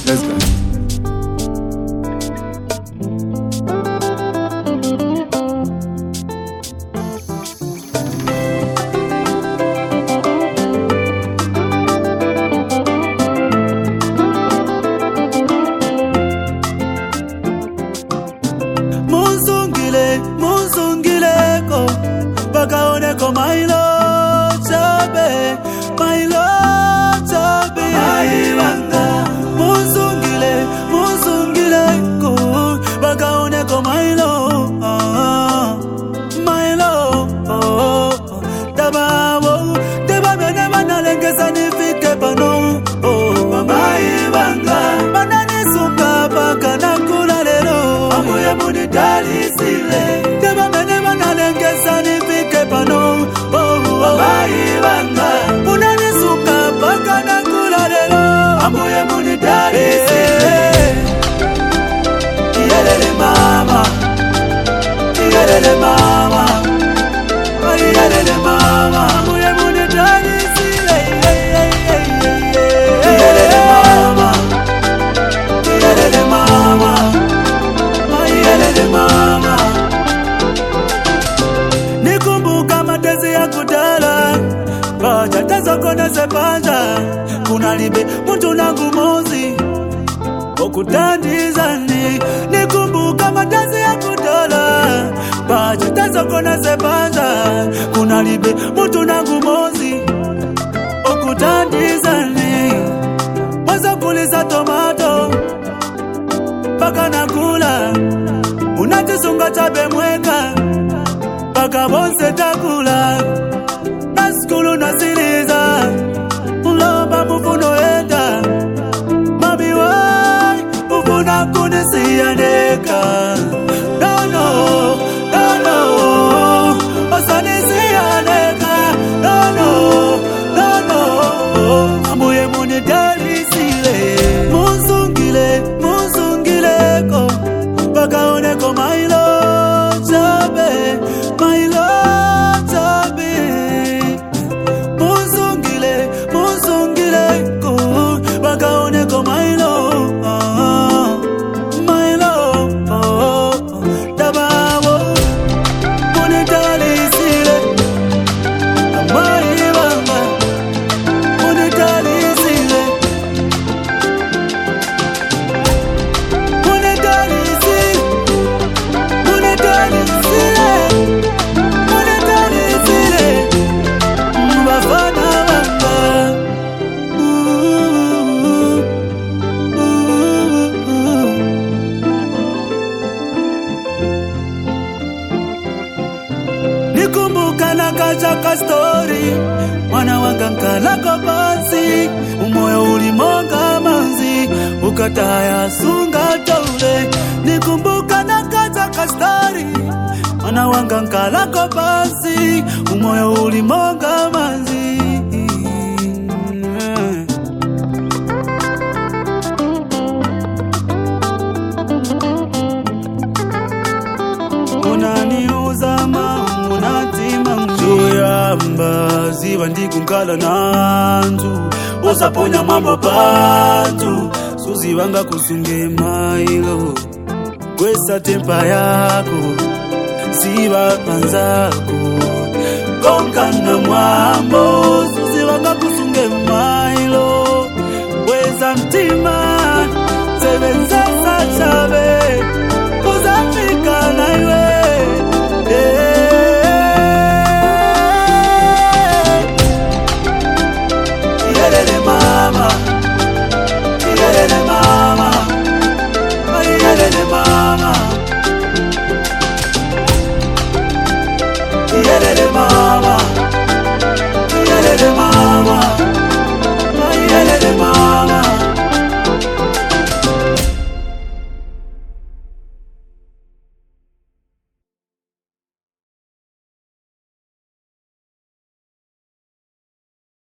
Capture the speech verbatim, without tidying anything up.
Let's go. Muzungile, muzungile ko, bakaone ko mailo chabe, mailo chabe. Maibanga. Muzungile, muzungile ko, bakaone ko mailo, ah, mailo, oh, tabawo, tababene manalengeza nifike pano, oh, maibanga. Manani suka baka nakula lelo, amuye muni dali sile, tababene manalengeza nifike pano, oh, oh, maibanga. Munani suka baka nakula lelo, amuye muni dali sile. Iyelele mama, iyelele mama, iyelele mama, amuye muni dali sile. Iyelele mama, iyelele mama, iyelele mama. Nikumbuka matezi ya kudala, baja tazo kona sepanja, kuna libe muntu nangu mozi okutandizani. Nikumbuka matezi ya kudala, baja tazo kona sepanja, kuna libe muntu nangu mozi okutandizani. Waza kuliza tomato paka nakula, unajisunga chabe mweka paka bonse takula. Naskulu nasiliza ulomba mufuno enda, mami wai mufuna kunisianeka. No no, no no, osanisianeka. No no, no no, amuye muni dali sile. Muzungile, muzungile ko, bakaone ko mailo chabe, mailo chabe. Muzungile, muzungile ko, bakaone ko mailo, ah, mailo, oh, tabawo, muni dali sile. Maibanga, muni dali sile. Muni dali sile, muni dali sile, muni dali sile. Mbafana banga, ooh, ooh, ooh. Nikumbuka nakachaka story, mwana wanga nkalako basi, umoyo ulimonga manzi, ukataya sunga taule. Nikumbuka nakachaka story, mwana wanga nkalako basi, umoyo ulimonga manzi. Unaniuza mamu natima mjuyamba, ziva ndikunkala nanzu, osaponya mambo pantu, suzivanga kusunge mailo, kwesa tempa yako, ziva panzako, konkana mwambo, suzivanga kusunge mailo.